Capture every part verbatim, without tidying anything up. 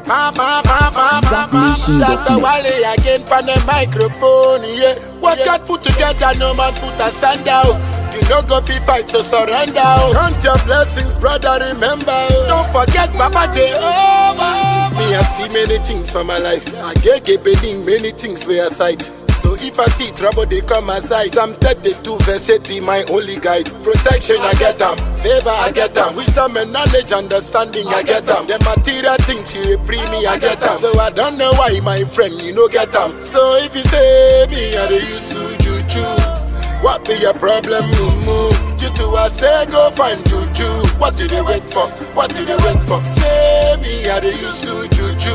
Mama, mama, Zach mama, Nation shout dot net. out Wale again for the microphone, yeah. What God put together, no man put asunder. You no go fi fight, so surrender. Count your blessings, brother, remember. Don't forget Papa Jehovah. Me, I see many things for my life. I get getting many things where I sight. So if I see trouble, they come my side. Psalm thirty-two verse eight be my only guide. Protection, I get them. Favor, I get them. Wisdom and knowledge, understanding, I get them. The material things you bring me, I get them. So I don't know why, my friend, you no get them. So if you say me, I dey use to juju. What be your problem, mumu? You two, I say go find juju. What do they wait for? What do they wait for? Say me, I dey use to juju.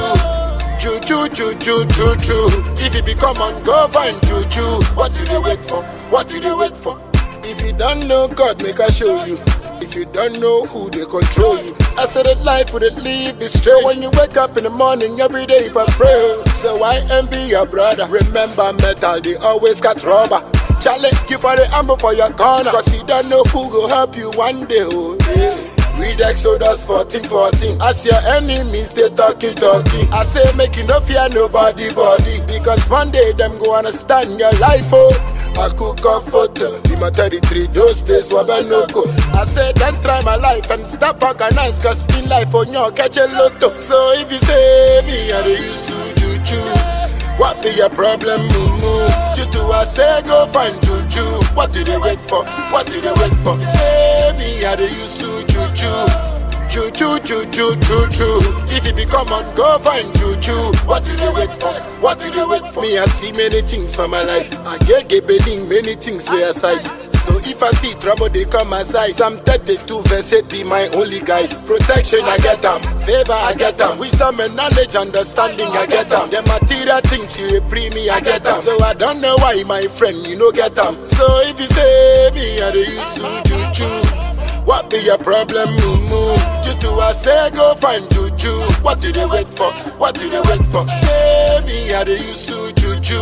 Juju, juju, juju. If you become on, go find juju. What do they wait for? What do they wait for? If you don't know God, make I show you. If you don't know who they control you. I said that life would live is straight. So when you wake up in the morning, every day if I pray. So I envy your brother. Remember metal, they always got rubber. Charlie, you for the amber for your corner. Cause you don't know who go help you one day, oh yeah. Read Exodus fourteen fourteen. As your enemies, they talking, talking. I say make you no fear nobody, body. Because one day them go understand your life, oh. I cook up photo. In my thirty-three, those days were no go. I say then try my life and stop organize. Cause in life on your catch a lotto. So if you say me, I use to juju. What be your problem, mumu? You two, I say go find juju. What do they wait for? What do they wait for? Say me, I use to juju. Juju, juju, juju. If you become on, go find juju. What do they wait for? What do they wait for? Me, I see many things for my life. I get getting many things where I sight. So if I see trouble, they come my side. Psalm thirty-two verse eight be my only guide. Protection, I get them. Favor, I get them. Wisdom and knowledge, understanding, I get them. The material things you bring me, I get them. So I don't know why, my friend, you no get them. So if you say me, I dey use to juju. What be your problem, mumu? You two, I say go find juju. What do they wait for? What do they wait for? Say me, I dey use to juju.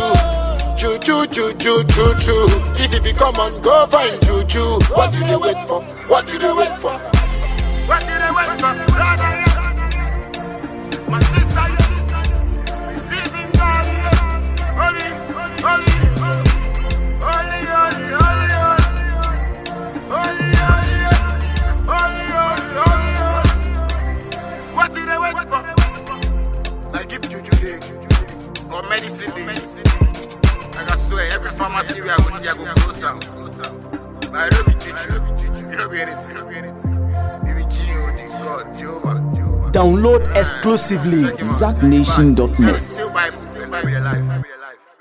Juju, juju, juju. If you become on, go find juju. What do they wait for? What do they wait for? What do they wait for? My sister, living God, holy, holy, holy, holy, holy, holy, holy, holy, holy, holy. What do they wait for? Like give juju day or medicine day. Like I swear, every pharmacy we are going to see, I go close out. But I don't be juju. You don't be anything. You don't be anything. You be G-O-D, God, Jehovah, Jehovah. Download exclusively Zach Nation dot net. Still Bible, and Bible the life.